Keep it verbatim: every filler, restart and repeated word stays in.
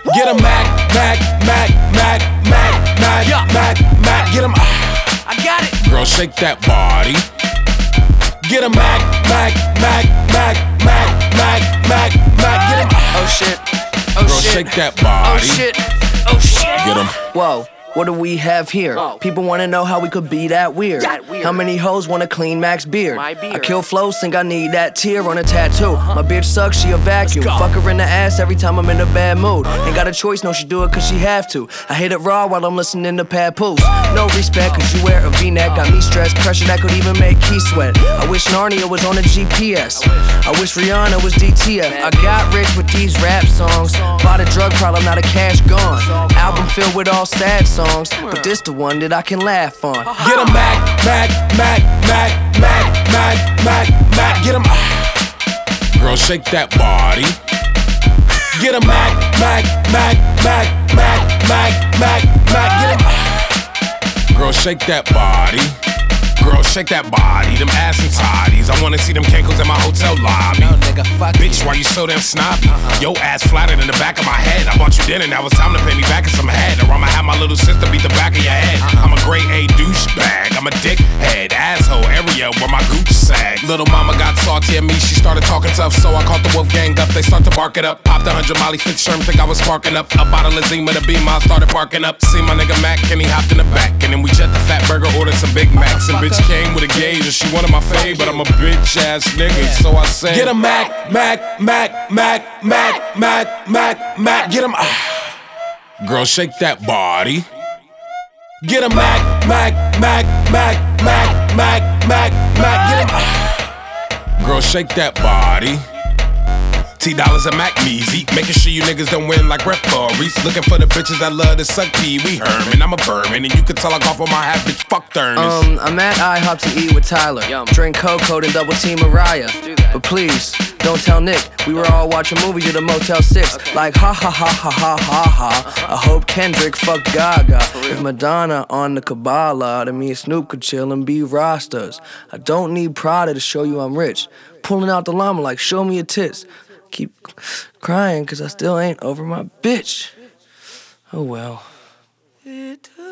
Get a Mac, Mac, Mac, Mac, Mac, Mac, Yeah. Mac, Mac. Get a I got it. Girl, shake that body. Get a Mac, Mac, Mac, Mac, Mac, Mac, Mac, Mac. Get him. Oh shit. Oh Girl, shit. shake that Oh body. shit. Oh shit. Get him. Whoa, what do we have here? Whoa. People wanna know how we could be that weird. That weird. How many hoes wanna clean Mac's beard? My beard. I kill flow, think I need that tear on a tattoo. My bitch sucks, she a vacuum. Let's go. Fuck her in the ass every time I'm in a bad mood. Ain't got a choice, no, she do it cause she have to. I hit it raw while I'm listening to Papoose. No respect cause you wear a V-neck. Got me stressed, pressure that could even make Key sweat. I wish Narnia was on a G P S. I wish Rihanna was D T F. I got rich with these rap songs. Bought a drug problem, now the cash gone. Album filled with all sad songs, but this the one that I can laugh on. Get a Mac, Mac, Mac, Mac, Mac, Mac, Mac, Mac. Get him. Girl, shake that body. Get a Mac, Mac, Mac, Mac, Mac, Mac, Mac, Mac. Get him. Girl, shake that body. Girl, shake that body. Them ass and toddies. I wanna see them cankles in my hotel lobby. No, nigga, fuck Bitch, why you so damn snobby? Yo ass flattered in the back of my head. I bought you dinner, now it's time to pay me back in some head. Or I'ma have my little sister beat the back of your head. I'm a grade A douchebag. I'm a dickhead, asshole area where my gooch sag. Little mama got salty at me, she started talking tough, so I caught the wolf gang up. They start to bark it up. Popped a hundred Molly, fifty Sherm, think I was sparking up. A bottle of Zima, the beam, I started parking up. See my nigga Mac, and he hopped in the back. And then we jet the Fat Burger, ordered some Big Macs. And bitch came with a gauge, and she wanted my fave, but I'm a bitch ass nigga, so I said, get a Mac, Mac, Mac, Mac, Mac, Mac, Mac, Mac. Get him. Girl, shake that body. Get a Mac, Mac, Mac, Mac, Mac, Mac, Mac, Mac. Get him. Girl, shake that body. T dollars and Mac Measy, making sure you niggas don't win like referees. Looking for the bitches that love to suck pee wee Herman. I'm a vermin, and you can tell I golf on my habits. Fuck Thurnis. Um, I'm at IHOP to eat with Tyler. Yum. Drink Coke and double team Mariah. do that. But please, don't tell Nick. We were all watching movies at a Motel six. Like ha ha ha ha ha ha ha. I hope Kendrick fuck Gaga. If Madonna on the Kabbalah, then me and Snoop could chill and be Rastas. I don't need Prada to show you I'm rich. Pulling out the llama like show me your tits. Keep crying cause I still ain't over my bitch. Oh well. It